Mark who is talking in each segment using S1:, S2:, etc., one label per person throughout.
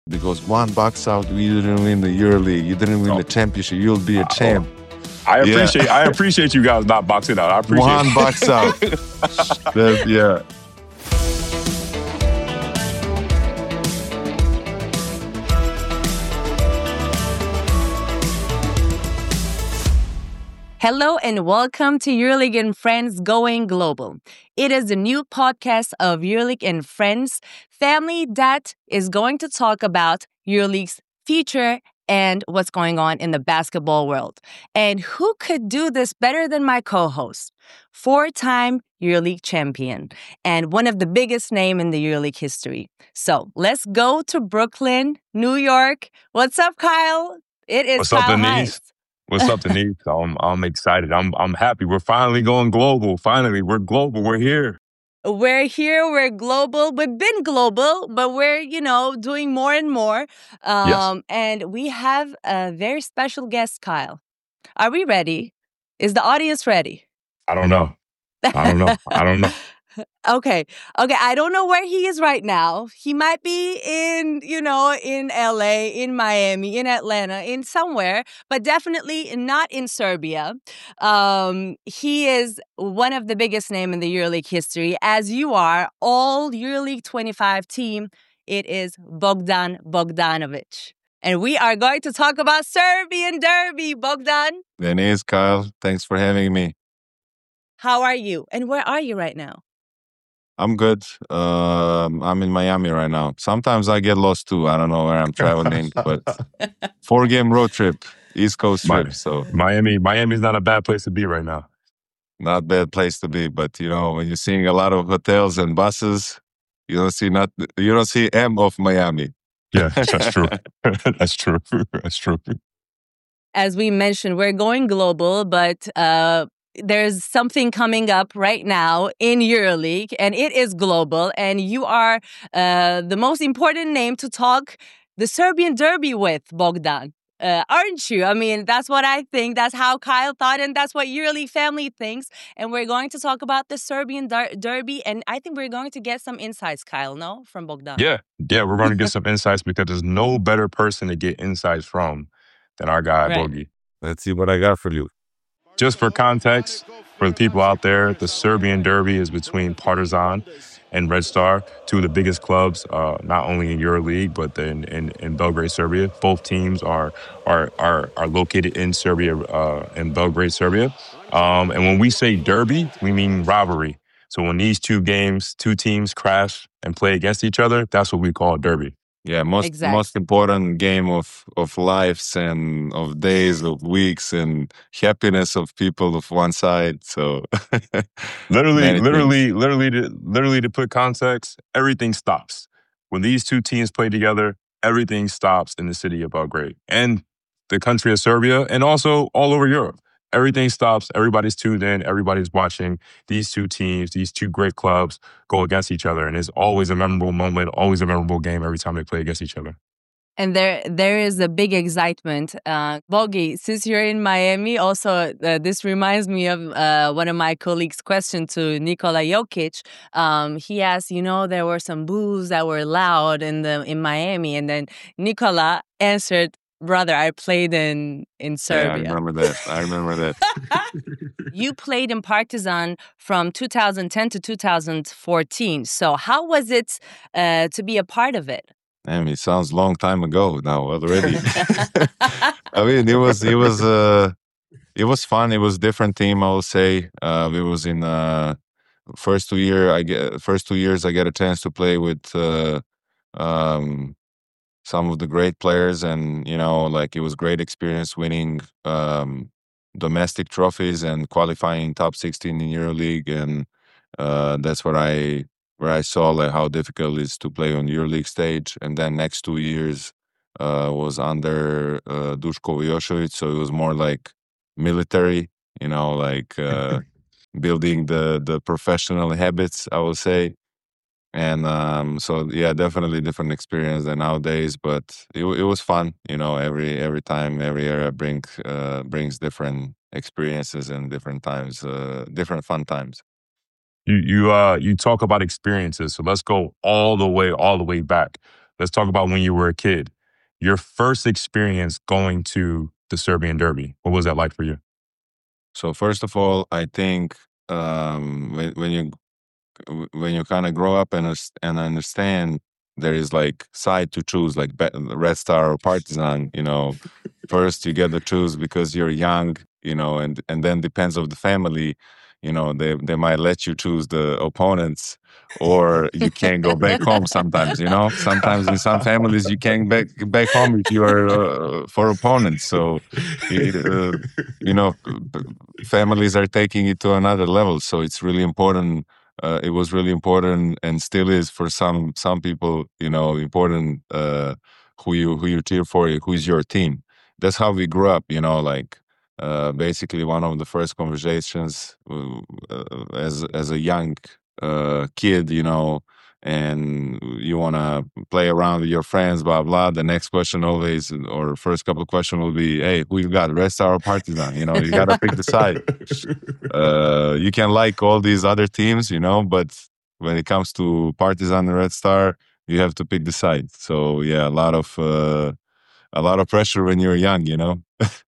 S1: because one box out, you didn't win the EuroLeague, you didn't win
S2: Oh,
S1: the championship, you'll be a
S2: oh,
S1: champ.
S2: I
S1: Yeah,
S2: appreciate you guys not boxing out. I appreciate
S1: one box out. Yeah.
S3: Hello and welcome to EuroLeague and Friends Going Global. It is a new podcast of EuroLeague and Friends family that is going to talk about EuroLeague's future and what's going on in the basketball world. And who could do this better than my co-host? Four-time EuroLeague champion and one of the biggest names in the EuroLeague history. So let's go to Brooklyn, New York. What's up, Kyle? It is
S2: What's up,
S3: Kyle
S2: Denise?
S3: Hines.
S2: What's up, Denise? I'm excited. I'm happy. We're finally going global. Finally, we're global. We're here.
S3: We're here, we're global. We've been global, but we're, doing more and more.
S2: Yes.
S3: And we have a very special guest, Kyle. Are we ready? Is the audience ready?
S2: I don't know. I don't know.
S3: Okay. I don't know where he is right now. He might be in LA, in Miami, in Atlanta, in somewhere, but definitely not in Serbia. He is one of the biggest names in the EuroLeague history, as you are. All EuroLeague 25 team. It is Bogdan Bogdanovic. And we are going to talk about Serbian Derby, Bogdan.
S1: Denise, Kyle, thanks for having me.
S3: How are you? And where are you right now?
S1: I'm good. I'm in Miami right now. Sometimes I get lost too. I don't know where I'm traveling, but 4-game road trip, East Coast trip. So
S2: Miami's not a bad place to be right now.
S1: not bad place to be. But when you're seeing a lot of hotels and buses, you don't see M of Miami.
S2: Yeah, that's true. That's true. That's true.
S3: As we mentioned, we're going global, but there's something coming up right now in EuroLeague, and it is global. And you are the most important name to talk the Serbian Derby with, Bogdan. Aren't you? I mean, that's what I think. That's how Kyle thought, and that's what EuroLeague family thinks. And we're going to talk about the Serbian Derby, and I think we're going to get some insights, Kyle, no? From Bogdan.
S2: Yeah, we're going to get some insights because there's no better person to get insights from than our guy,
S3: Right.
S2: Bogi.
S1: Let's see what I got for you.
S2: Just for context, for the people out there, the Serbian Derby is between Partizan and Red Star, two of the biggest clubs, not only in EuroLeague but in Belgrade, Serbia. Both teams are located in Serbia, in Belgrade, Serbia. And when we say derby, we mean rivalry. So when these two teams crash and play against each other, that's what we call a derby.
S1: Yeah, most important game of lives and of days, of weeks, and happiness of people of one side. So
S2: literally to put context, everything stops. When these two teams play together, everything stops in the city of Belgrade and the country of Serbia and also all over Europe. Everything stops. Everybody's tuned in. Everybody's watching these two teams, these two great clubs go against each other. And it's always a memorable moment, always a memorable game every time they play against each other.
S3: And there is a big excitement. Bogi, since you're in Miami, also this reminds me of one of my colleagues' question to Nikola Jokic. He asked, there were some boos that were loud in Miami, and then Nikola answered, "Brother, I played in Serbia."
S1: Yeah, I remember that.
S3: You played in Partizan from 2010 to 2014. So how was it to be a part of it?
S1: I mean, it sounds a long time ago now already. I mean, it was fun. It was a different team, I will say. It was in first 2 years I get a chance to play with um, some of the great players, and it was great experience winning domestic trophies and qualifying top 16 in EuroLeague, and that's where I saw like how difficult it is to play on EuroLeague stage. And then next 2 years was under Duško Vujošević, so it was more like military, building the professional habits, I would say. And so yeah, definitely different experience than nowadays, but it was fun. Every time, every era brings different experiences and different times, different fun times.
S2: You talk about experiences, so let's go all the way back. let's talk about when you were a kid. Your first experience going to the Serbian Derby. What was that like for you?
S1: So first of all, I think when you kind of grow up and understand there is like side to choose, like Red Star or Partizan. First you get to choose because you're young, and then depends of the family. They might let you choose the opponents, or you can't go back home. Sometimes, sometimes in some families you can't back home if you are for opponents. So, uh, you know, families are taking it to another level. So it's really important. It was really important and still is for some people, important who you cheer for, who is your team. That's how we grew up, like basically one of the first conversations as a young kid, and you want to play around with your friends, blah blah. The next question always, or first couple of questions will be, "Hey, who you got, Red Star or Partizan?" You got to pick the side. You can like all these other teams, but when it comes to Partizan and Red Star, you have to pick the side. So yeah, a lot of pressure when you're young.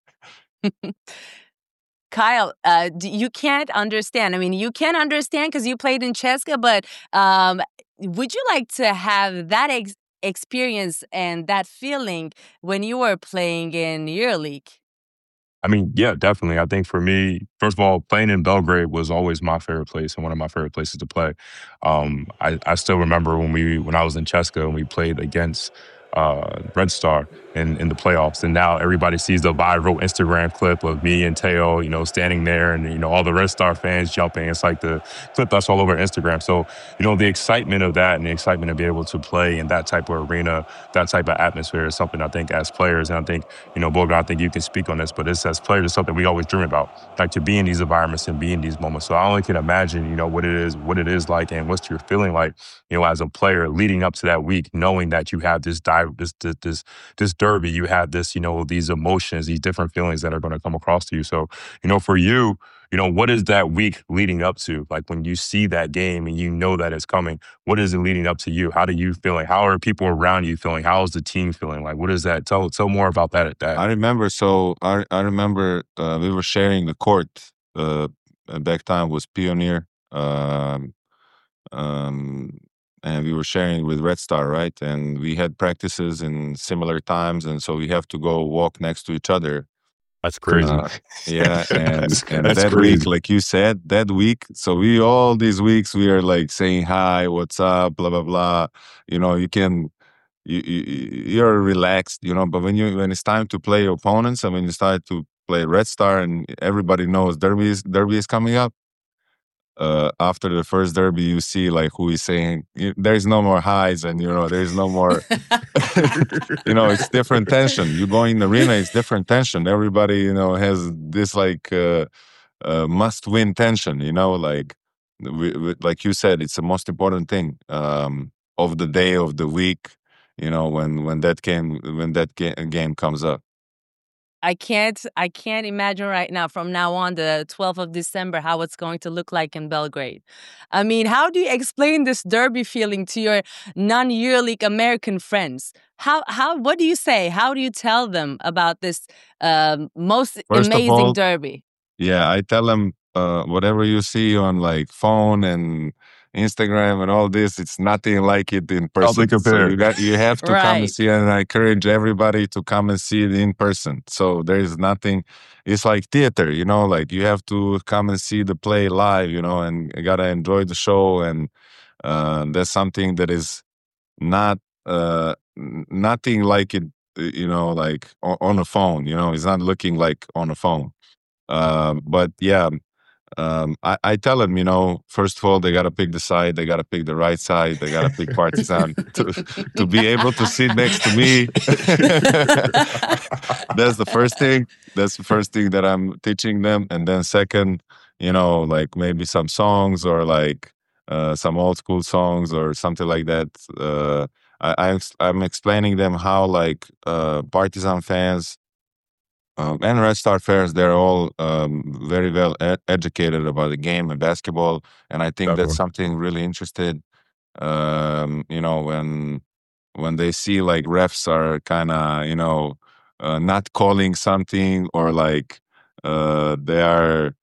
S3: Kyle, you can't understand. I mean, you can understand because you played in Cheska, but would you like to have that experience and that feeling when you were playing in EuroLeague?
S2: I mean, yeah, definitely. I think for me, first of all, playing in Belgrade was always my favorite place and one of my favorite places to play. I still remember when I was in Cheska and we played against Red Star in the playoffs, and now everybody sees the viral Instagram clip of me and Teo, standing there, and all the Red Star fans jumping. It's like the clip that's all over Instagram. So the excitement of that and the excitement of being able to play in that type of arena, that type of atmosphere is something I think as players, and I think Boga, I think you can speak on this, but it's as players, it's something we always dream about, like to be in these environments and be in these moments. So I only can imagine, what it is like, and what's you're feeling like, as a player leading up to that week, knowing that you have this derby, you have this, these emotions, these different feelings that are going to come across to you. So, for you, what is that week leading up to? Like when you see that game and you know that it's coming, what is it leading up to you? How do you feeling? How are people around you feeling? How is the team feeling? Like, what is that? Tell more about that at that.
S1: I remember. So I remember we were sharing the court. At that time was Pioneer, um, and we were sharing with Red Star, right? And we had practices in similar times, and so we have to go walk next to each other.
S2: That's crazy.
S1: Yeah, and
S2: That's
S1: that week,
S2: crazy.
S1: like you said, that week. So we all these weeks we are like saying hi, what's up, blah blah blah. You can you're relaxed, but when it's time to play opponents, and when you start to play Red Star, and everybody knows derby is coming up. After the first derby, you see like who is saying there's no more highs, and there's no more. It's different tension. You go in the arena, it's different tension. Everybody has this like must win tension. Like like you said, it's the most important thing of the day, of the week. When that game comes up.
S3: I can't imagine right now from now on the 12th of December how it's going to look like in Belgrade. I mean, how do you explain this derby feeling to your non-EuroLeague American friends? What do you say? How do you tell them about this most
S1: First of
S3: amazing
S1: all,
S3: derby?
S1: yeah, I tell them whatever you see on like phone and Instagram and all this, it's nothing like it in
S2: Nothing
S1: person. So
S2: compared.
S1: you have to come and
S3: Right.
S1: see it, and I encourage everybody to come and see it in person. So there is nothing. It's like theater, like you have to come and see the play live, and you gotta enjoy the show, and that's something that is not nothing like it, like on a phone. It's not looking like on a phone. But yeah, I tell them, first of all, they got to pick the side, they got to pick the right side, they got to pick Partizan to be able to sit next to me. That's the first thing. That's the first thing that I'm teaching them. And then second, like maybe some songs, or like some old school songs or something like that. I'm explaining them how like Partizan fans and Red Star fans, they're all very well educated about the game and basketball, and I think that's
S2: Definitely.
S1: something really interested. When when they see like refs are kind of not calling something, or like they are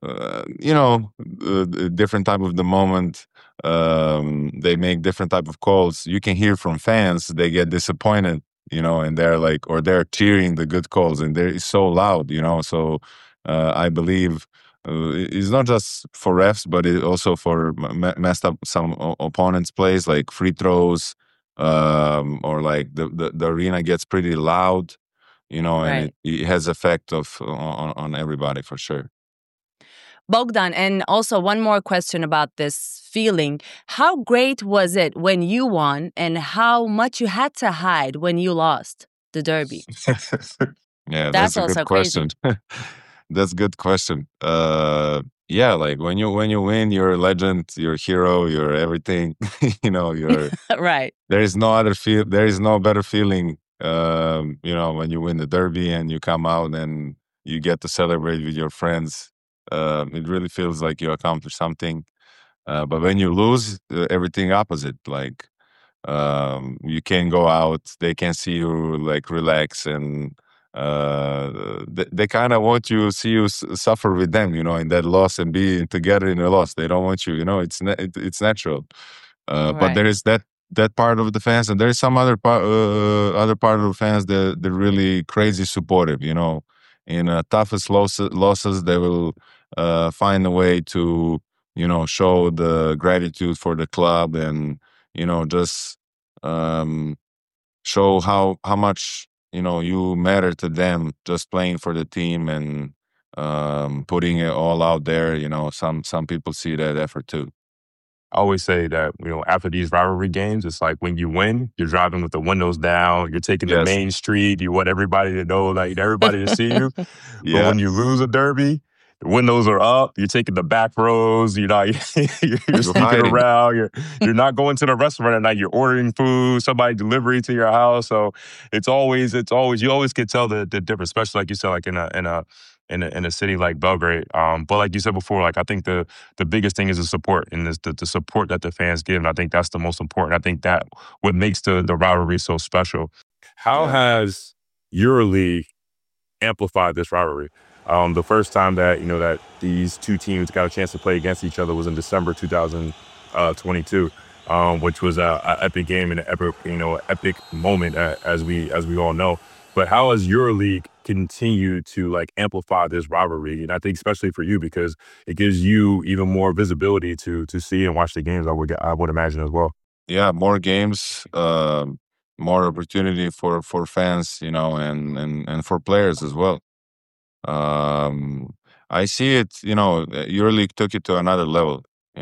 S1: different type of the moment, they make different type of calls. You can hear from fans they get disappointed, and they're like, or they're cheering the good calls, and they're so loud, so I believe it's not just for refs, but it also for messed up some opponents' plays, like free throws, or like the arena gets pretty loud, and
S3: Right.
S1: it has effect on everybody for sure.
S3: Bogdan, and also one more question about this feeling. How great was it when you won, and how much you had to hide when you lost the Derby?
S1: Yeah,
S3: That's
S1: that's a good
S3: also crazy.
S1: question. That's a good question. Yeah, like when you win, you're a legend, you're a hero, you're everything. You're
S3: Right.
S1: there is no other feel. There is no better feeling. When you win the Derby and you come out and you get to celebrate with your friends. It really feels like you accomplished something. But when you lose, everything opposite. Like you can go out, they can see you like relax, and they kind of want you see you suffer with them, in that loss, and be together in a loss. They don't want you, it's natural. But
S3: Right.
S1: there is that part of the fans, and there is some other part of the fans that they're really crazy supportive. In toughest losses, they will find a way to show the gratitude for the club, and just um, show how much you matter to them, just playing for the team, and putting it all out there. Some people see that effort too.
S2: I always say that, after these rivalry games, it's like when you win, you're driving with the windows down, you're taking the
S1: Yes.
S2: main street, you want everybody to know, like everybody to see you. But
S1: Yeah.
S2: when you lose a derby, the windows are up, you're taking the back rows, you're
S1: You're
S2: sneaking
S1: hiding.
S2: around, you're not going to the restaurant at night, you're ordering food, somebody delivery to your house. So you always can tell the difference, especially like you said, like in a city like Belgrade. But like you said before, like I think the biggest thing is the support, and the support that the fans give. And I think that's the most important. I think that what makes the rivalry so special. How
S1: Yeah.
S2: has EuroLeague amplified this rivalry? The first time that these two teams got a chance to play against each other was in December 2022, which was a epic game and an epic moment, as we all know. But how has EuroLeague continued to like amplify this rivalry? And I think especially for you, because it gives you even more visibility to see and watch the games. I would imagine as well.
S1: Yeah, more games, more opportunity for fans, and for players as well. um I see it, EuroLeague took it to another level.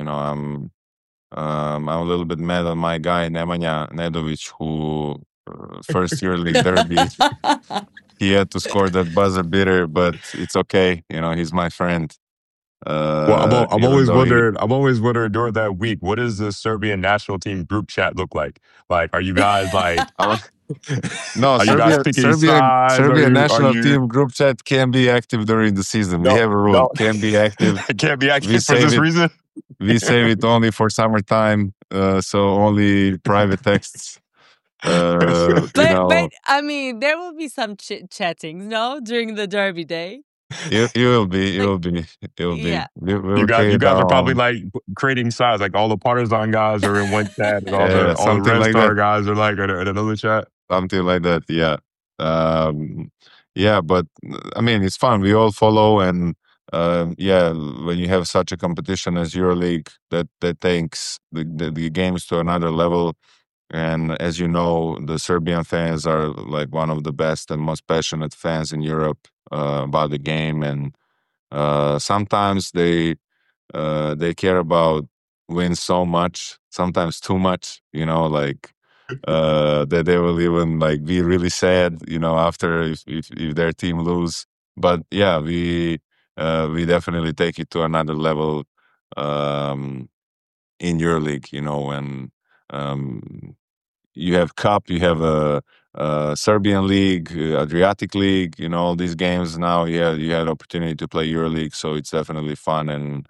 S1: I'm a little bit mad on my guy Nemanja Nedovic, who first EuroLeague derby, he had to score that buzzer beater, but it's okay. He's my friend.
S2: Well, I'm
S1: Even
S2: always
S1: though he,
S2: wondering. I'm always wondering during that week, what does the Serbian national team group chat look like? Like, are you guys like,
S1: I, no,
S2: are you guys
S1: Serbia,
S2: picking
S1: Serbia,
S2: sides? Are
S1: Serbia
S2: you, are
S1: national
S2: you?
S1: team group chat can be active during the season. We
S2: No,
S1: have a rule,
S2: no,
S1: can be active.
S2: it can't be
S1: We
S2: active for
S1: save
S2: this
S1: it.
S2: reason.
S1: We save it only for summertime, so only private texts. You
S3: But
S1: know,
S3: I mean, there will be some chit chattings, no, during the Derby day.
S1: you will be, you
S3: Like,
S1: will be, you will be.
S3: yeah.
S1: We
S2: You
S1: will
S2: guys, you
S1: create
S2: guys are
S1: our
S2: probably
S1: own,
S2: like creating sides. Like all the Partizan guys are in one chat, and all the
S1: something
S2: Red
S1: like
S2: Star
S1: that.
S2: guys are like in another chat.
S1: Something like that. Yeah. Um, yeah, but I mean, it's fun. We all follow, and yeah, when you have such a competition as EuroLeague, that takes the games to another level. And as you know, the Serbian fans are like one of the best and most passionate fans in Europe about the game, and sometimes they care about wins so much, sometimes too much. Like that they will even like be really sad, after if their team lose. But yeah, we definitely take it to another level um, in EuroLeague. And um, you have Cup, you have a Serbian league, Adriatic League. All these games now. Yeah, you had opportunity to play EuroLeague, so it's definitely fun and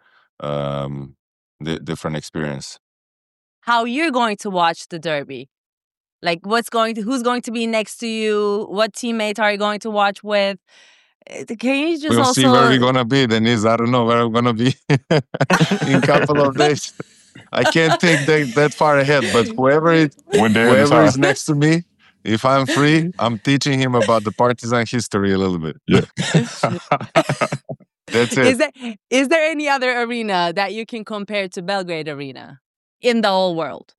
S1: different experience.
S3: How you're going to watch the Derby? Like who's going to be next to you? What teammates are you going to watch with? Can you just
S1: We'll see where we're
S3: also
S1: gonna be, Denise. I don't know where I'm gonna be in a couple of days. I can't think that far ahead, but
S2: One day at a
S1: whoever
S2: time.
S1: is next to me, if I'm free, I'm teaching him about the Partizan history a little bit.
S2: Yeah.
S1: That's it.
S3: is there any other arena that you can compare to Belgrade Arena in the whole world?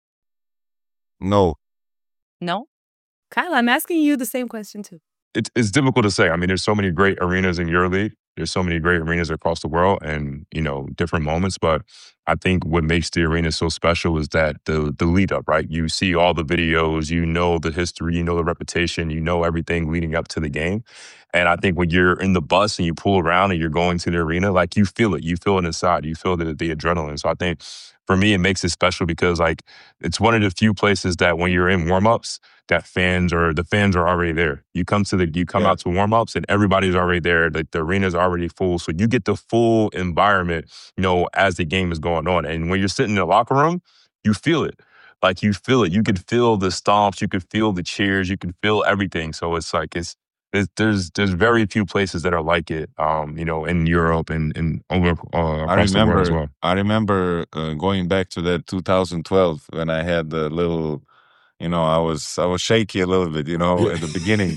S1: No.
S3: No? Kyle, I'm asking you the same question too.
S2: It's difficult to say. I mean, there's so many great arenas in EuroLeague. There's so many great arenas across the world and, different moments. But I think what makes the arena so special is that the lead up, right? You see all the videos, you know the history, you know the reputation, you know everything leading up to the game. And I think when you're in the bus and you pull around and you're going to the arena, like you feel it. You feel it inside. You feel the adrenaline. So I think for me, it makes it special because like it's one of the few places that when you're in warm-ups, that the fans are already there. You come out to warm-ups and everybody's already there. The arena's already full. So you get the full environment, as the game is going on. And when you're sitting in the locker room, you feel it. Like you feel it. You can feel the stomps, you can feel the cheers, you can feel everything. So it's like there's very few places that are like it, in Europe and over across the world as well.
S1: I remember going back to that 2012 when I had the little, I was shaky a little bit, at the beginning.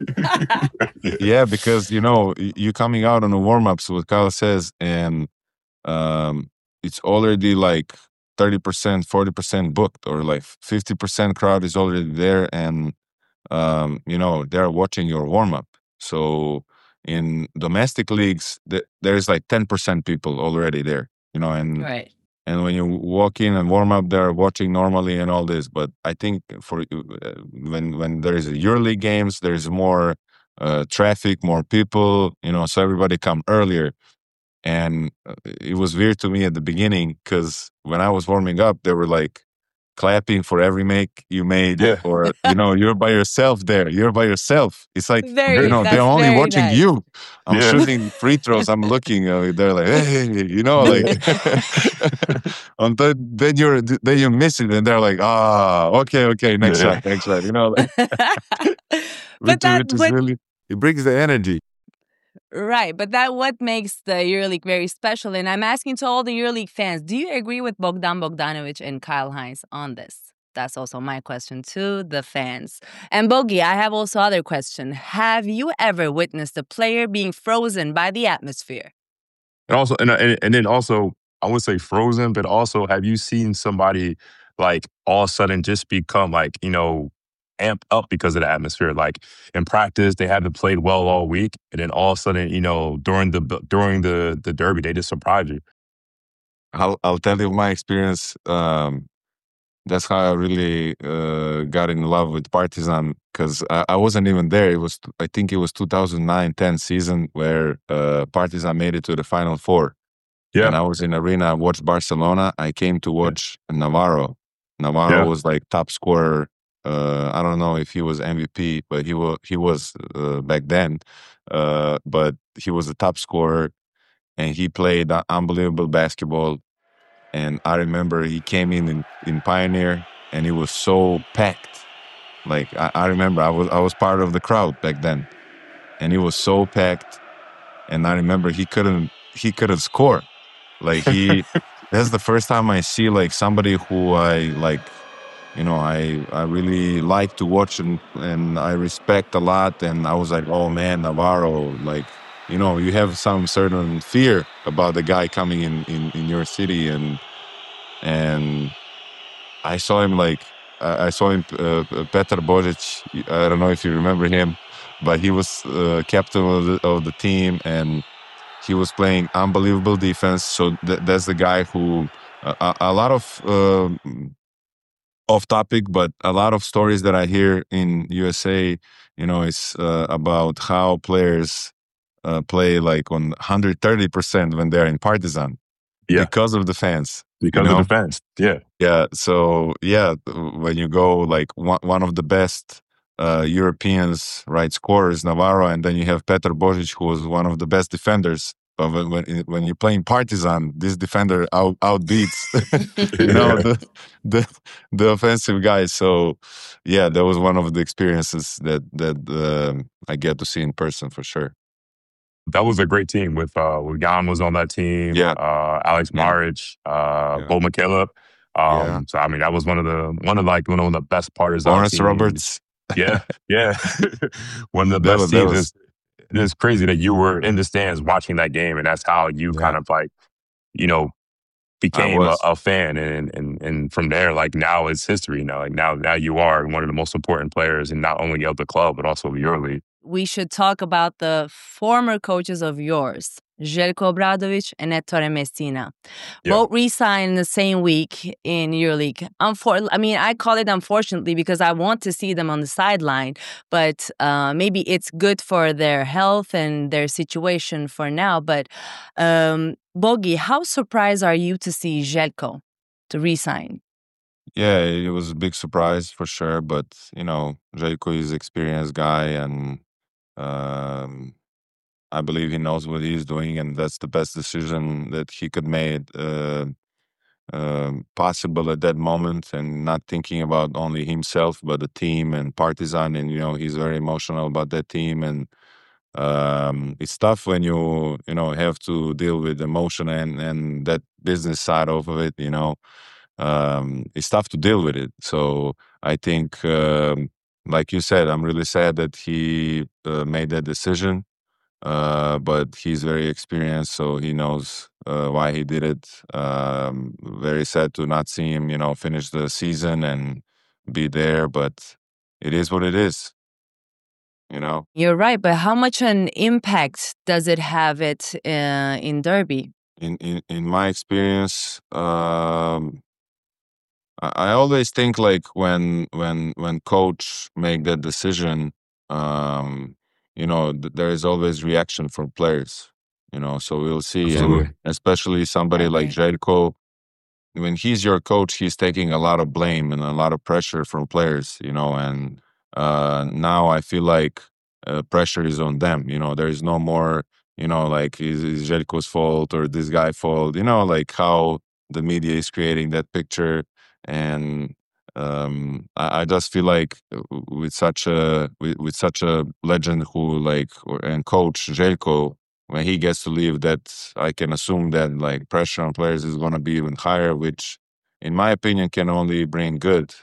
S1: Yeah, because you coming out on the warm ups, what Kyle says, and it's already like 30%, 40% booked, or like 50% crowd is already there, and they're watching your warm up. So in domestic leagues, there's like 10% people already there, and
S3: Right.
S1: and when you walk in and warm up, they're watching normally and all this. But I think for when there's EuroLeague games, there's more traffic, more people, so everybody come earlier. And it was weird to me at the beginning because when I was warming up, they were like clapping for every make you made,
S2: Yeah.
S1: or you're by yourself there. You're by yourself. It's like
S3: Very,
S1: they're
S3: that's
S1: only
S3: very
S1: watching
S3: nice.
S1: you. I'm
S2: Yeah.
S1: shooting free throws. I'm looking. They're like, hey, like. Then you miss it, and they're like, okay, next
S2: Yeah.
S1: shot, next shot.
S3: But
S1: which is really, it brings the energy.
S3: Right, but that what makes the EuroLeague very special. And I'm asking to all the EuroLeague fans, do you agree with Bogdan Bogdanovic and Kyle Hines on this? That's also my question to the fans. And Bogi, I have also other question. Have you ever witnessed a player being frozen by the atmosphere?
S2: And also, and then also, I would say frozen, but also, have you seen somebody like all of a sudden just become like, amped up because of the atmosphere? Like in practice, they haven't played well all week, and then all of a sudden, during the derby, they just surprise you.
S1: I'll tell you my experience. That's how I really got in love with Partizan, because I wasn't even there. I think it was 2009-10 season where Partizan made it to the Final Four.
S2: Yeah.
S1: And I was in arena, I watched Barcelona. I came to watch Navarro. Navarro was like top scorer. I don't know if he was MVP, but he was back then. But he was the top scorer, and he played unbelievable basketball. And I remember he came in Pioneer, and it was so packed. Like I remember I was part of the crowd back then, and it was so packed. And I remember he couldn't score. Like that's the first time I see like somebody who I like, I really like to watch and I respect a lot. And I was like, oh man, Navarro, like, you have some certain fear about the guy coming in your city, and I saw him Petar Božić. I don't know if you remember him, but he was captain of the team, and he was playing unbelievable defense. So that's the guy who a lot of off topic, but a lot of stories that I hear in USA, is about how players play like on 130% when they're in Partizan because of the fans.
S2: Because of the fans, yeah.
S1: Yeah, so when you go like one of the best Europeans, right, scorers, Navarro, and then you have Petar Božić, who was one of the best defenders But when you're playing Partizan, this defender outbeats,
S2: Yeah.
S1: the the offensive guys. So yeah, that was one of the experiences that I get to see in person for sure.
S2: That was a great team with Jan was on that team,
S1: Yeah,
S2: Alex
S1: yeah,
S2: Maric,
S1: yeah,
S2: Bo McKillop.
S1: yeah.
S2: So I mean, that was one of the best Partizan
S1: Lawrence
S2: teams.
S1: Roberts.
S2: Yeah, yeah, one of the
S1: That
S2: best
S1: was that
S2: teams.
S1: was
S2: It's crazy that you were in the stands watching that game, and that's how you kind
S1: yeah.
S2: of like you know
S1: I
S2: became
S1: was.
S2: a fan, and from there, like now it's history. Now, like now you are one of the most important players, and not only of the club but also of your league.
S3: We should talk about the former coaches of yours, Željko Obradovic and Ettore Messina.
S2: Yeah.
S3: Both re-signed in the same week in EuroLeague. I mean, I call it unfortunately because I want to see them on the sideline, but maybe it's good for their health and their situation for now. But Bogi, how surprised are you to see Željko to re-sign?
S1: Yeah, it was a big surprise for sure. But Jayko is an experienced guy, and um, I believe he knows what he's doing, and that's the best decision that he could make possible at that moment, and not thinking about only himself but the team and Partizan. And he's very emotional about that team, and it's tough when you have to deal with emotion and that business side of it. It's tough to deal with it. So I think, like you said, I'm really sad that he made that decision. But he's very experienced, so he knows why he did it. Very sad to not see him, finish the season and be there, but it is what it is, you know.
S3: You're right, but how much an impact does it have in Derby?
S1: In my experience, I always think like when coach make that decision, um, there is always reaction from players. So we'll see, and
S2: Absolutely.
S1: especially somebody like
S3: Right.
S1: Jelko, when he's your coach, he's taking a lot of blame and a lot of pressure from players. And now I feel like pressure is on them. There is no more. Like is Jelko's fault or this guy fault. Like how the media is creating that picture, and I just feel like with such a legend who and coach Jelko, when he gets to leave, that I can assume that like pressure on players is going to be even higher, which in my opinion can only bring good.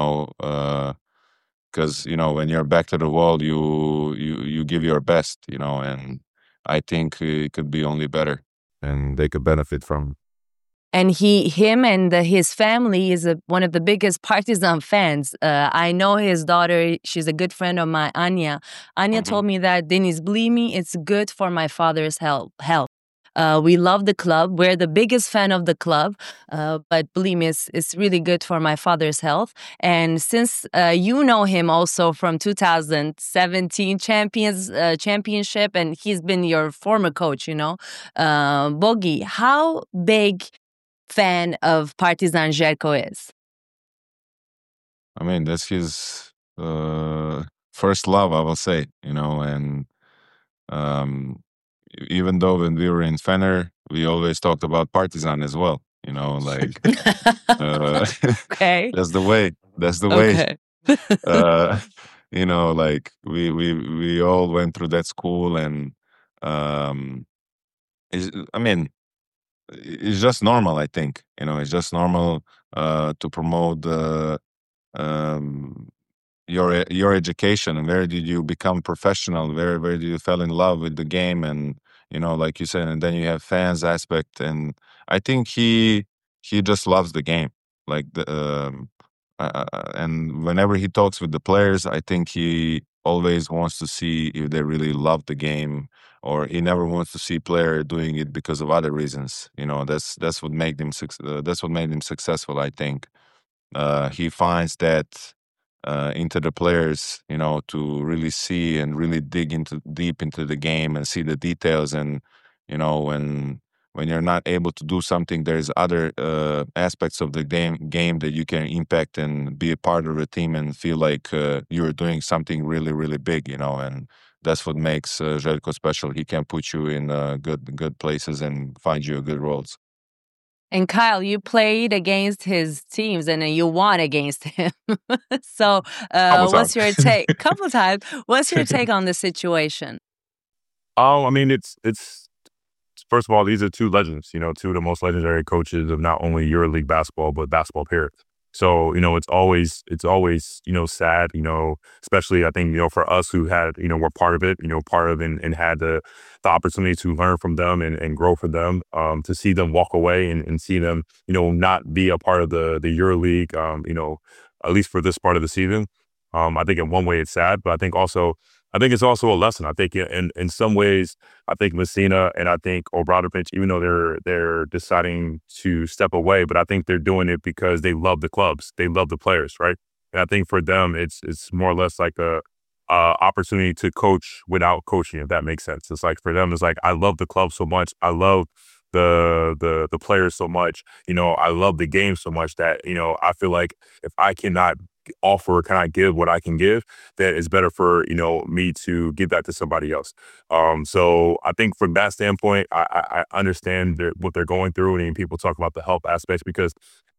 S1: Because when you're back to the wall, you give your best. And I think it could be only better, and they could benefit from.
S3: And him and his family is one of the biggest Partizan fans. I know his daughter; she's a good friend of mine, Anya. Anya
S1: Mhm.
S3: told me that, Denis, believe me, it's good for my father's health. We love the club. We're the biggest fan of the club, but believe me, it's really good for my father's health. And since you know him also from 2017 championship, and he's been your former coach, Bogi, how big fan of Partizan Željko is?
S1: I mean, that's his first love, I will say. And um, even though when we were in Fenner, we always talked about Partizan as well. Like uh,
S3: Okay.
S1: that's the way. That's the way.
S3: Okay.
S1: Uh, like we all went through that school, and um, I mean, it's just normal. I think it's just normal to promote um, your education, and where did you become professional, where did you fell in love with the game, and like you said, and then you have fans aspect, and I think he just loves the game, like and whenever he talks with the players, I think he always wants to see if they really love the game, or he never wants to see player doing it because of other reasons. That's what made him that's what made him successful, I think. He finds that into the players, to really see and really dig into deep into the game and see the details. And when when you're not able to do something, there's other aspects of the game that you can impact and be a part of a team and feel like you're doing something really, really big, and that's what makes Željko special. He can put you in good places and find you good roles.
S3: And Kyle, you played against his teams and you won against him. So what's your take? Couple times. What's your take on the situation?
S2: I mean, it's first of all, these are two legends, two of the most legendary coaches of not only EuroLeague basketball, but basketball period. So, it's always, sad, especially I think, for us who had, were part of it, and had the opportunity to learn from them and grow from them, to see them walk away and see them, not be a part of the EuroLeague, at least for this part of the season. I think in one way it's sad, but I think it's also a lesson. I think in some ways, I think Messina and I think Obradovic, even though they're deciding to step away, but I think they're doing it because they love the clubs, they love the players, right? And I think for them, it's more or less like a opportunity to coach without coaching, if that makes sense. It's like for them, it's like I love the club so much, I love the players so much, I love the game so much that I feel like if I cannot give what I can give, that it's better for me to give that to somebody else. So I think from that standpoint, I understand what they're going through, and people talk about the health aspects, because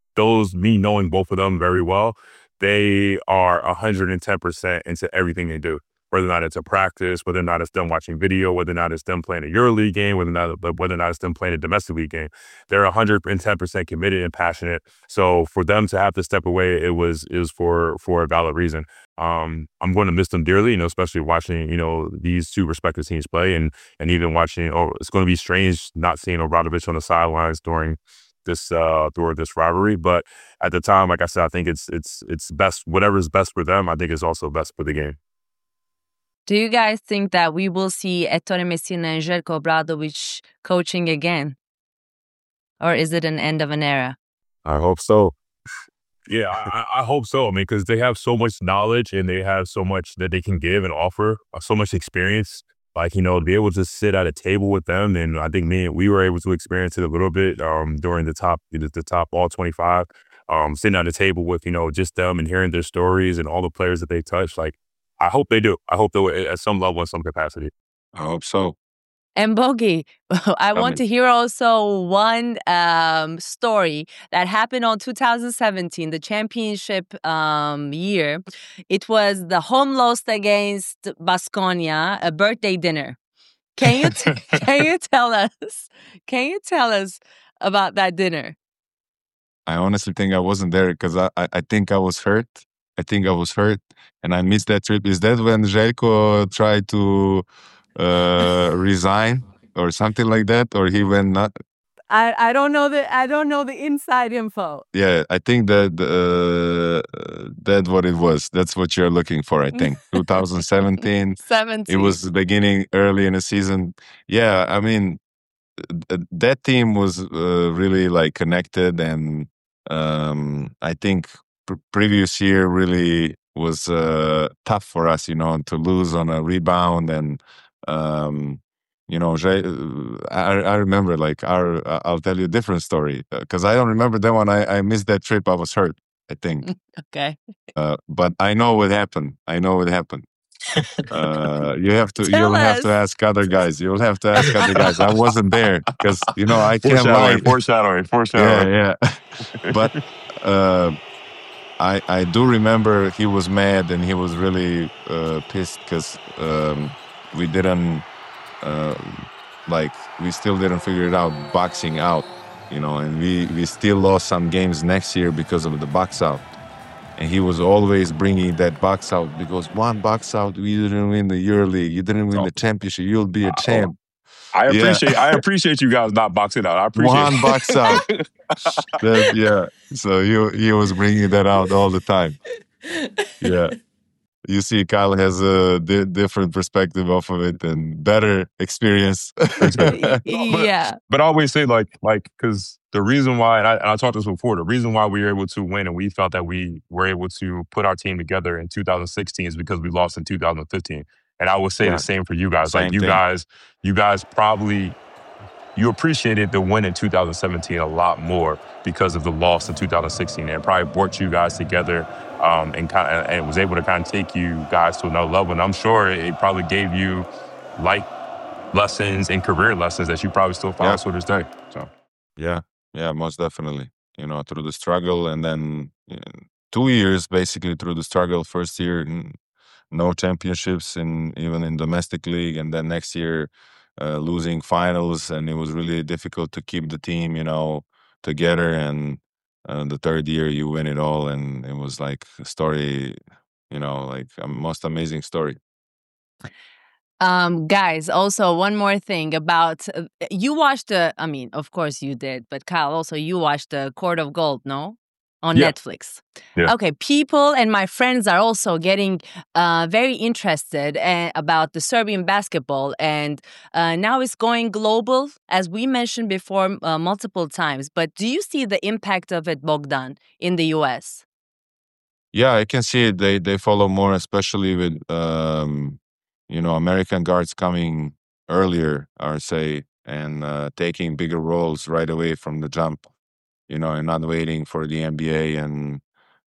S2: me knowing both of them very well, they are 110% into everything they do. Whether or not it's a practice, whether or not it's them watching video, whether or not it's them playing a EuroLeague game, whether or not it's them playing a domestic league game, they're 110% committed and passionate. So for them to have to step away, it was for a valid reason. I'm going to miss them dearly, especially watching these two respective teams play, and even watching. It's going to be strange not seeing Obradovic on the sidelines during this rivalry, but at the time, like I said, I think it's best. Whatever is best for them, I think is also best for the game.
S3: Do you guys think that we will see Ettore Messina and Željko Obradovic coaching again? Or is it an end of an era?
S2: I hope so. Yeah, I hope so. I mean, because they have so much knowledge and they have so much that they can give and offer, so much experience. Like, to be able to sit at a table with them. And I think we were able to experience it a little bit during the top all 25, sitting at a table with, just them and hearing their stories and all the players that they touched. Like, I hope they do. I hope they'll at some level, in some capacity.
S1: I hope so.
S3: And Bogi, I want to hear also one story that happened on 2017, the championship year. It was the home loss against Baskonia, a birthday dinner. Can you tell us about that dinner?
S1: I honestly think I wasn't there because I think I was hurt. And I missed that trip. Is that when Željko tried to resign or something like that, or he went not?
S3: I don't know the inside info.
S1: Yeah, I think that's what it was. That's what you're looking for, I think. 2017. It was the beginning, early in the season. Yeah, I mean, that team was really like connected, and I think previous year really was tough for us, to lose on a rebound. And I remember I'll tell you a different story because I don't remember that one. I missed that trip. I was hurt, I think.
S3: Okay.
S1: But I know what happened. You'll have to ask other guys. I wasn't there because I can't lie.
S2: Foreshadowing.
S1: Yeah. But I do remember he was mad and he was really pissed because we didn't we still didn't figure it out, boxing out, and we still lost some games next year because of the box out. And he was always bringing that box out because one box out, we didn't win the EuroLeague, you didn't win the championship, you'll be a champ.
S2: I appreciate you guys not boxing out. I appreciate
S1: one box out. Yeah. So he was bringing that out all the time. Yeah. You see, Kyle has a different perspective off of it and better experience.
S3: Yeah.
S2: But I always say because the reason why, and I talked this before, the reason why we were able to win and we felt that we were able to put our team together in 2016 is because we lost in 2015. And I would say the same for you guys. You guys probably you appreciated the win in 2017 a lot more because of the loss in 2016. And it probably brought you guys together and was able to kind of take you guys to another level. And I'm sure it probably gave you life lessons and career lessons that you probably still follow
S1: Yeah.
S2: to this day. So
S1: Yeah, most definitely. Through the struggle, and then 2 years basically through the struggle. First year, no championships even in domestic league, and then next year losing finals, and it was really difficult to keep the team, together. And the third year you win it all, and it was like a story, like a most amazing story.
S3: Guys, also one more thing about you watched I mean, of course you did, but Kyle, also you watched the Court of Gold, no? On
S2: Yeah.
S3: Netflix.
S2: Yeah.
S3: Okay, people and my friends are also getting very interested about the Serbian basketball, and now it's going global, as we mentioned before multiple times. But do you see the impact of it, Bogdan, in the U.S.?
S1: Yeah, I can see it. They follow more, especially with American guards coming earlier, or say, and taking bigger roles right away from the jump. And not waiting for the NBA. And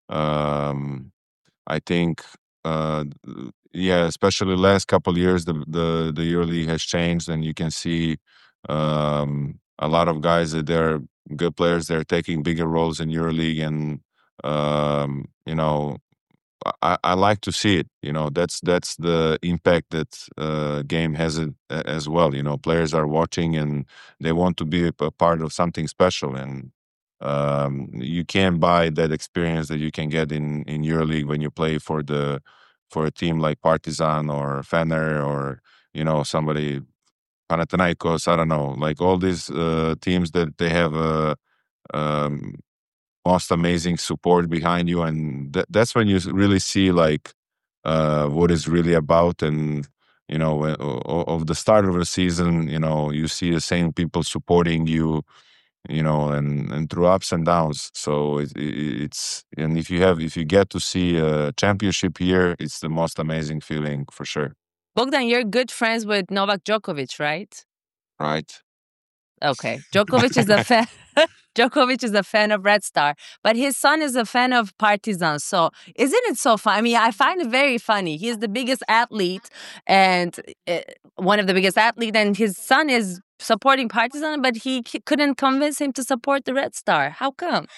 S1: I think, yeah, especially last couple of years, the EuroLeague has changed, and you can see a lot of guys that they're good players. They're taking bigger roles in EuroLeague, and um, you know, I like to see it. That's the impact that game has as well. Players are watching, and they want to be a part of something special. And you can't buy that experience that you can get in EuroLeague when you play for a team like Partizan or Fener, or somebody, Panathinaikos. I don't know, like all these teams that they have um, most amazing support behind you. And that's when you really see, like, what is really about. And of the start of the season, you see the same people supporting you, and through ups and downs. So it's, and if you get to see a championship here, it's the most amazing feeling for sure.
S3: Bogdan, you're good friends with Novak Djokovic, right?
S1: Right.
S3: Okay. Djokovic is a fan. Djokovic is a fan of Red Star, but his son is a fan of Partizan. So isn't it so fun? I mean, I find it very funny. He's the biggest athlete, and one of the biggest athletes, and his son is supporting Partizan, but he couldn't convince him to support the Red Star. How come?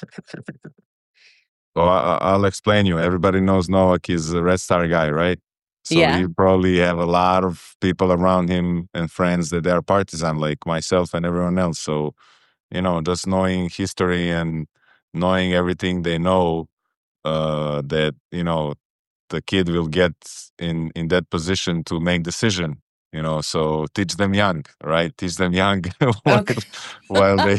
S1: Well, I'll explain you. Everybody knows Novak is a Red Star guy, right? So
S3: Yeah.
S1: you probably have a lot of people around him and friends that are partisan, like myself and everyone else. So, just knowing history and knowing everything they know, that, the kid will get in that position to make decision. So teach them young, right? Teach them young while,
S3: Okay.
S1: while they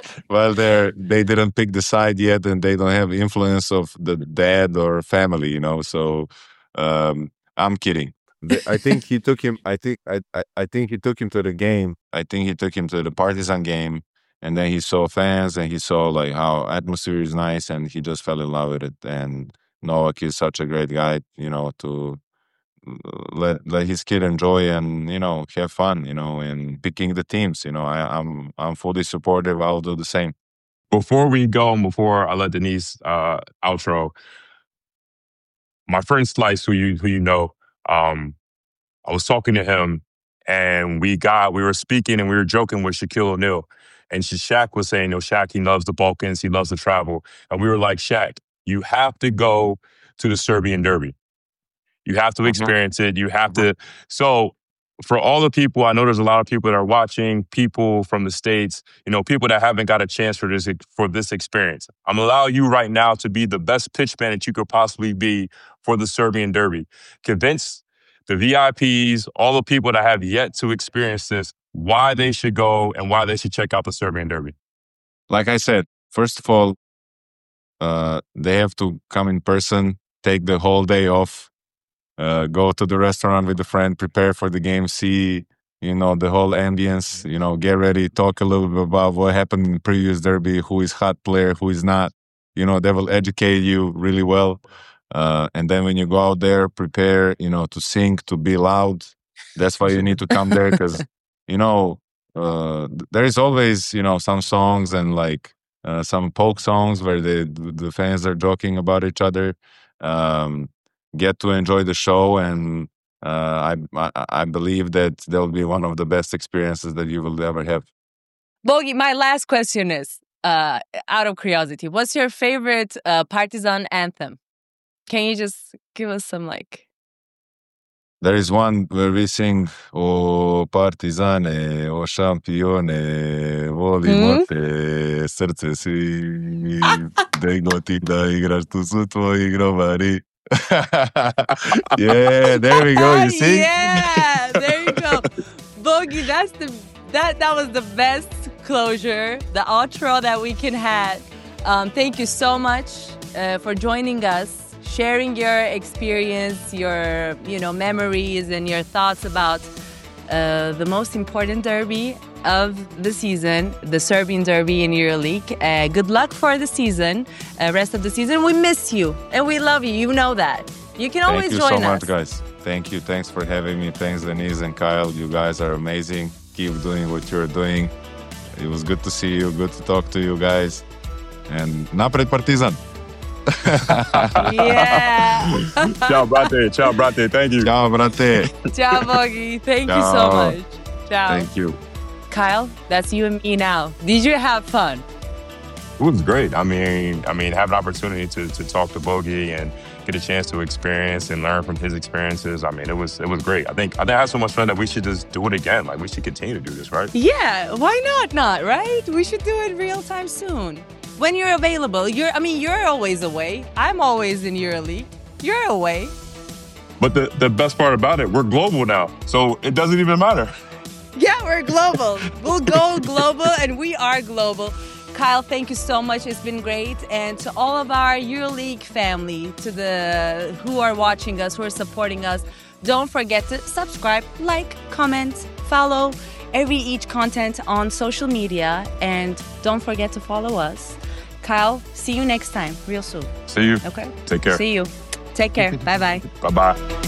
S1: they didn't pick the side yet, and they don't have influence of the dad or family. So I'm kidding. I think he took him. I think he took him to the game. I think he took him to the Partizan game, and then he saw fans, and he saw like how atmosphere is nice, and he just fell in love with it. And Novak is such a great guy, to let his kid enjoy and have fun, in picking the teams. I'm fully supportive. I'll do the same.
S2: before we go and before I let Denise outro, my friend Slice, who you know, I was talking to him, and we were speaking and we were joking with Shaquille O'Neal, and Shaq was saying, Shaq, he loves the Balkans, he loves to travel, and we were like, Shaq, you have to go to the Serbian Derby. You have to experience it. You have to. So for all the people, I know there's a lot of people that are watching, people from the States, people that haven't got a chance for this experience. I'm gonna allow you right now to be the best pitchman that you could possibly be for the Serbian Derby. Convince the VIPs, all the people that have yet to experience this, why they should go and why they should check out the Serbian Derby.
S1: Like I said, first of all, they have to come in person, take the whole day off, go to the restaurant with a friend, prepare for the game, see, the whole ambience, get ready, talk a little bit about what happened in the previous derby, who is hot player, who is not. They will educate you really well. And then when you go out there, prepare, to sing, to be loud. That's why you need to come there, because, there is always, some songs and like some folk songs where the fans are joking about each other. Um, get to enjoy the show, and I believe that they'll be one of the best experiences that you will ever have.
S3: Bogi, my last question is, out of curiosity, what's your favorite Partizan anthem? Can you just give us some like...
S1: There is one where we sing "O Partizane, o šampione, volimo te, srce si, degno ti da igraš, tu su tvoji grobari." Yeah, there we go. You see?
S3: Yeah, there you go. Bogi, that was the best closure, the outro that we can have. Thank you so much for joining us, sharing your experience, your memories, and your thoughts about the most important derby of the season, the Serbian derby in EuroLeague. Good luck for the season, rest of the season. We miss you and we love you. You know that. You can always join us.
S1: Thank you so much, guys. Thank you. Thanks for having me. Thanks, Denise and Kyle. You guys are amazing. Keep doing what you're doing. It was good to see you. Good to talk to you guys. And napred Partizan.
S3: Yeah.
S2: Ciao, brate. Ciao, brate. Thank you.
S1: Ciao, brate.
S3: Ciao, Bogi. Thank you so much. Ciao.
S1: Thank you.
S3: Kyle, that's you and me now. Did you have fun?
S2: It was great. I mean, have an opportunity to talk to Bogi and get a chance to experience and learn from his experiences. I mean, it was great. I think I had so much fun that we should just do it again. Like, we should continue to do this, right?
S3: Yeah, why not, right? We should do it real time soon. When you're available, you're always away. I'm always in EuroLeague. You're away.
S2: But the best part about it, we're global now. So it doesn't even matter.
S3: Yeah, we're global. We'll go global, and we are global. Kyle, thank you so much. It's been great. And to all of our EuroLeague family, who are watching us, who are supporting us, don't forget to subscribe, like, comment, follow each content on social media. And don't forget to follow us. Kyle, see you next time, real soon.
S2: See you.
S3: Okay.
S2: Take care.
S3: See you. Take care. Bye-bye.
S2: Bye-bye.